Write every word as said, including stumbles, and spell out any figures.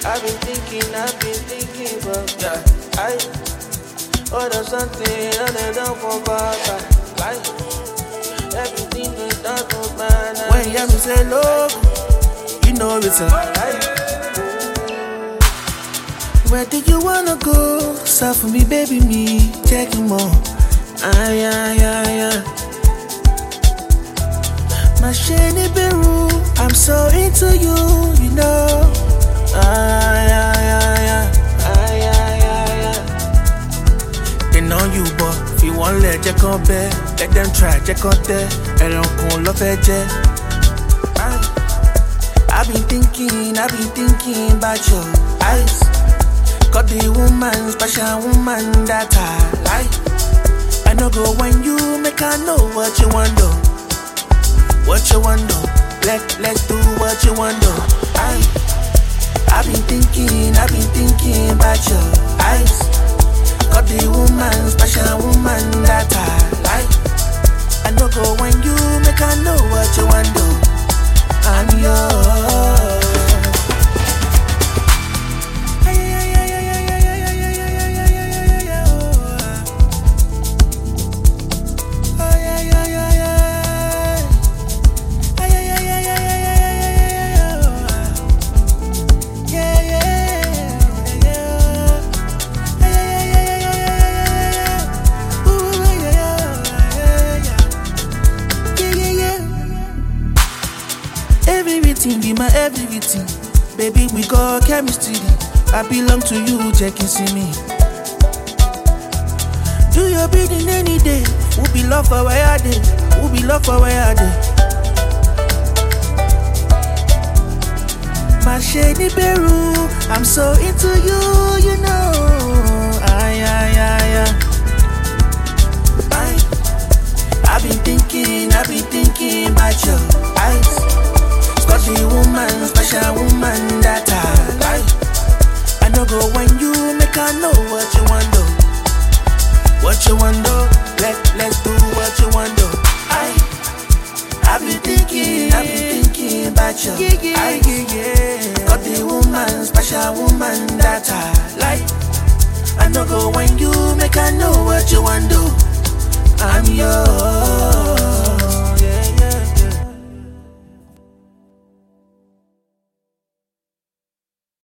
I've been thinking, I've been thinking, but yeah, I order something other than for Baba. Like, everything is done for man. When you hear me say love, you know it's a lie. Where do you wanna go? Stop for me, baby, me, checking more. Ay, ay, ay, ay. My shiny Beru, I'm so into you, you know. Ay, ay, ay, ay, ay, ay, ay, ay. They know you, but if you want let check on bed, let them try, check on there. And don't call love it, I've been thinking, I've been thinking about your eyes. Got the woman, special woman that I like. I know go when you make I know what you want do. What you want do. Let, let's do what you want do. I, I've been thinking, I've been thinking about your eyes. Got the woman, special woman that I like. I know go when you make I know what you want do. I'm yours. Everything be my everything. Baby, we got chemistry. I belong to you, check and see me. Do your bidding any day. We'll be love for where I did. We'll be love for where I did. My shady Beru, I'm so into you, you know. Ay, ay, ay, ay. I, I've been thinking, I've been thinking about your eyes. Got the woman, special woman that I like. I know go when you make I know what you want do. What you want do. Let, let's do what you want do. I, I've been thinking, I've been thinking about you. Yeah, yeah, I, yeah, yeah. Got the woman, special woman that I like. I know go when you make I know what you want do. I'm yours.